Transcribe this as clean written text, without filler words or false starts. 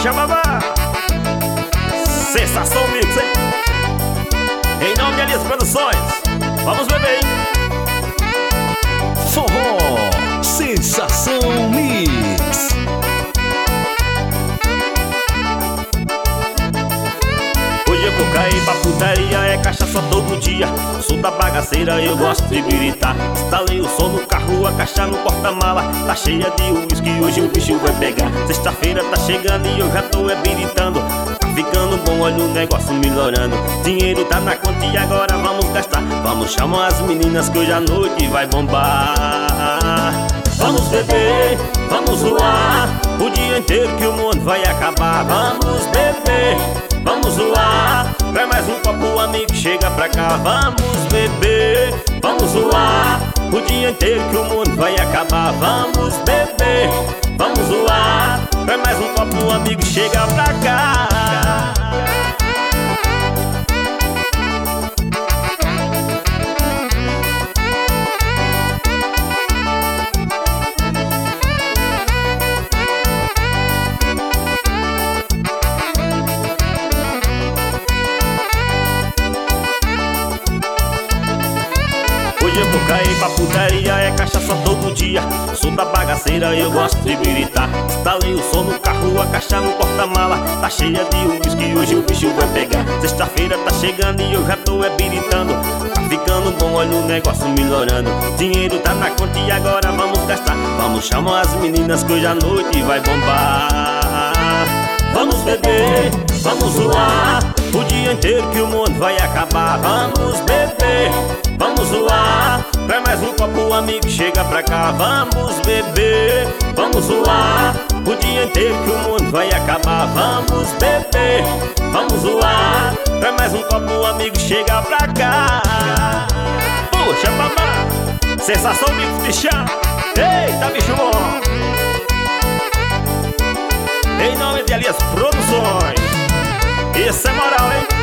Puxa, babá. Sensação Mix, hein? Em nome de Elias Produções. Vamos beber, hein? Forró Sensação Mix. Hoje eu vou cair pra putaria, é cachaça todo dia. Sou da bagaceira, eu gosto de gritar. Instalei o som no carro, a caixa no porta-mala tá cheia de uísque, hoje o bicho vai pegar. Sexta-feira tá chegando e eu já tô habilitando. Tá ficando bom, olha o negócio melhorando. Dinheiro tá na conta e agora vamos gastar. Vamos chamar as meninas que hoje à noite vai bombar. Vamos beber, vamos zoar o dia inteiro que o mundo vai acabar. Vamos beber, vamos zoar. Vai mais um copo, amigo, chega pra cá. Vamos beber, vamos zoar o dia inteiro que o mundo vai acabar. Vamos beber, vamos zoar. Vai mais um copo, amigo, chega pra cá. Hoje eu vou cair pra putaria, é cachaça todo dia. Sou da bagaceira, eu gosto de gritar. Instalei o som no carro, a caixa no porta-mala tá cheia de uísque, hoje o bicho vai pegar. Sexta-feira tá chegando e eu já tô habilitando. Tá ficando bom, olha o negócio melhorando. Dinheiro tá na conta e agora vamos gastar. Vamos chamar as meninas que hoje à noite vai bombar. Vamos beber, vamos zoar o dia inteiro que o mundo vai acabar. Vamos beber, vamos zoar. Vai mais um copo, amigo, chega pra cá. Vamos beber, vamos zoar o dia inteiro que o mundo vai acabar. Vamos beber, vamos zoar. Vai mais um copo, amigo, chega pra cá. Puxa, babá. Sensação Mix, bichão. Eita, bicho bom. Em nome de Elias Produções. Isso é moral, hein?